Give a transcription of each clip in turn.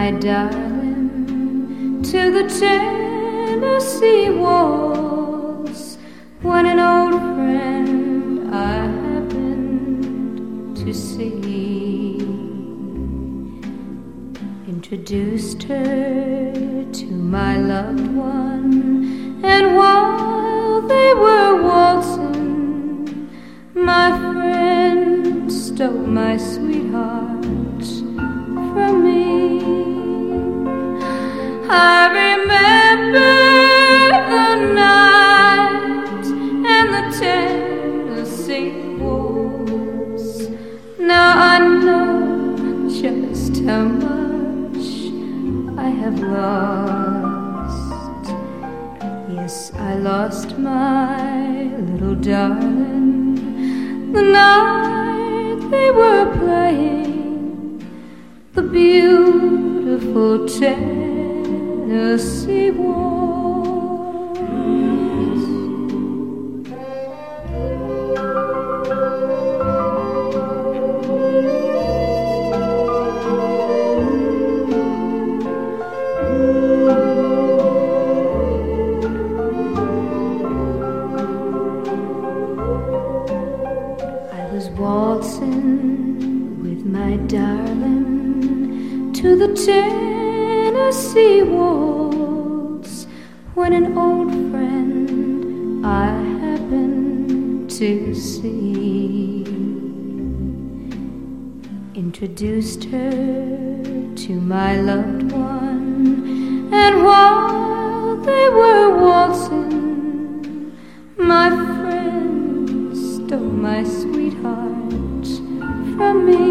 my darling to the Tennessee waltz when an old friend I happened to see introduced her to my loved one, and while they were waltzing, my friend stole my sweetheart from me. I remember the night and the Tennessee waltz. Now I know just how much I have lost. Yes, I lost my little darling the night they were playing the beautiful Tennessee waltz. I was waltzing with my darling to the Tennessee waltz when an old friend I happened to see introduced her to my loved one, and while they were waltzing, my friend stole my sweetheart from me.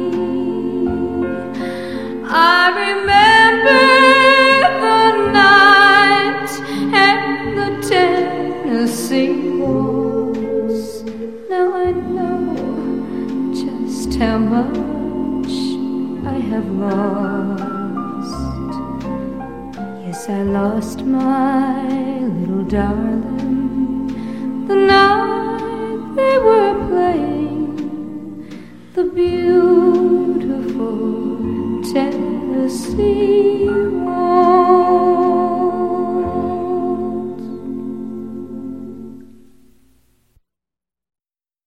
I remember the night and the Tennessee waltz. Now I know just how much I have lost. Yes, I lost my little darling the night they were playing the beautiful Tennessee waltz.